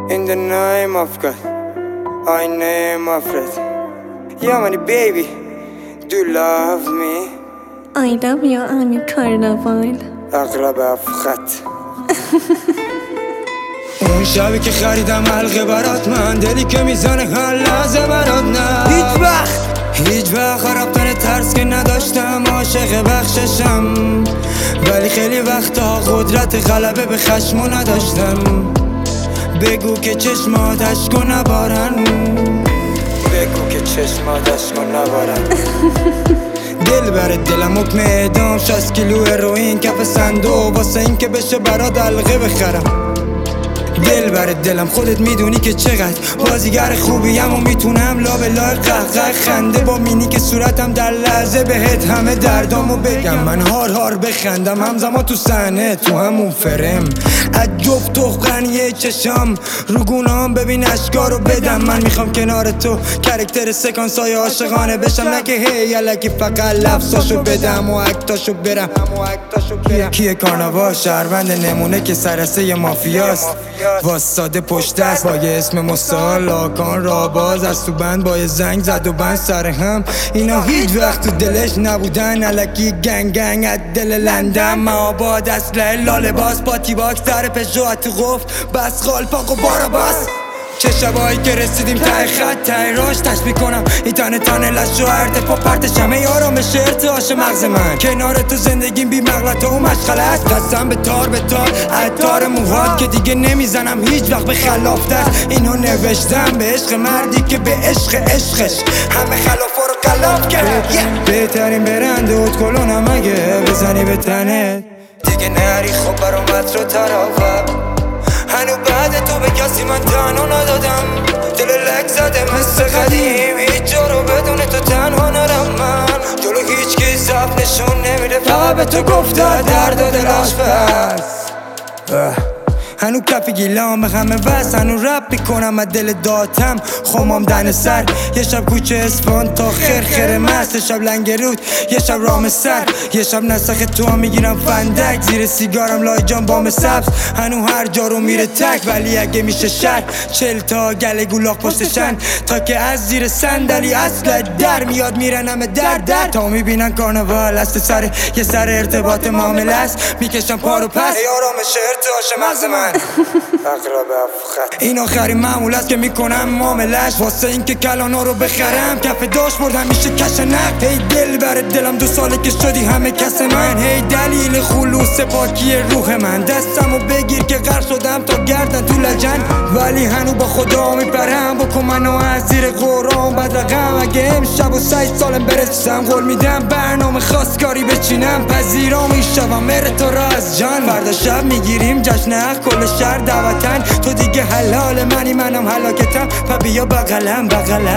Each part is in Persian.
In the name of God, I name of it. Yeah, money baby, do you love me? I love you, I'm your carnival. اغرب افخت. اون شبی که خریدم حلقه برات، من دلی که میزنه هر لحظه برات. نه هیچ وقت رفتن ترس که نداشتم، عاشق بخششم، ولی خیلی وقتا قدرت غلبه به خشمو نداشتم. بگو که چشمات اشکو نبارن، بگو که چشمات اشکو نبارن. دل برد دلم حکم اعدام، 60 کیلو هروئین کف صندوق واسه این که بشه برات حلقه بخرم. دل برد دلم خودت میدونی که چقدر بازیگر خوبیم و میتونم لا به لا قهقه خنده با مینی که صورتم در لحظه بهت همه دردامو بگم. من هار بخندم همزمان تو صحنه، تو همون فرم از جفت تخقنیه چشام رو گونام ببین اشکارو بدم. من میخوام کنار تو کرکتر سکانسای عاشقانه بشم، نه که هی الکی فقط لفظاشو بدم و اکتاشو برم. کیه کارناوال شهروند نمونه که سرسه مافیاست، واساده پشت است با یه اسم مستعار لاکان راباز، از تو بند با یه زنگ زد و بند سر هم. اینا هیچ وقت تو دلش نبودن، الکی گنگ از دل لندن. معاباد اسلحه لاله باز با تیباک سر پژو تو قفل بس قالپاق و باراباس. چه شبایی که رسیدیم ته خط ته راش، تشبیه کنم این تنه لش و ارتفاع پرتشم. ای آرامش ارتعاش مغز من کنار تو زندگیم بی مغلط و مشغله است. قسم به تار عطار موهات که دیگه نمیزنم هیچ وقت به خلاف دست. اینو نوشتم به عشق مردی که به عشقش همه خلافا رو خلاف کرد. بهترین برند اوت کلونم اگه بزنی به تنت دیگه نری، خب برامت رو تراوم. هنو بعد تو به کسی من تنها ندادم، دل لک زده مثل قدیم، هیچ جا رو بدون تو تنها نرم. من جلو هیچ کی صف نشون نمیده، فقط به تو گفته درد و دلش بس. هنو کف گیلام به همه وست، هنو رپ میکنم از دل داتم خمام دن سر. یه شب کوچه اسفان تا خرخره مست، یه شب لنگرود یه شب رام سر، یه شب نسخ تو هم میگیرم فندک، زیر سیگارم لای جان بام سبز. هنو هر جا رو میره تک، ولی اگه میشه شر 40 تا گله گولاخ پشتشن، تا که از زیر صندلی اصل در میاد میرنم در تا میبینن کارناوال است سر یه سر ارتباط معامله است. میکشم پارو پس ای آرامش ارتعاش مغز من. اغرب افخت این آخرین معمول است که میکنم معاملش، واسه این که کلانا رو بخرم کف داش بردم میشه کش نقد. هی دل برد دلم 2 ساله که شدی همه کس من، هی دلیل خلوص پاکی روح من. دستمو بگیر که غرق شدم تا گردن تو لجن، ولی هنو با خدا میپرم. بکن منو از زیر قرآن بد رقم، اگه امشب و 6 سالم برسم قول میدم برنامه خواستگاری بچینم. پذیرام این شبم مره تو را از جان، فردا شب میگیریم جشن کل شهر دعوتن. تو دیگه حلال منی منم حلاکتم، پا بیا بغلم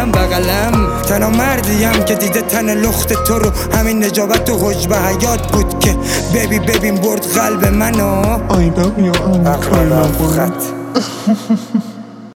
تنها مردیم که دیده تن لخت تو رو، همین نجابت و حجب حیات بود که ببین برد قلب منو. I love you, I'm your carnival.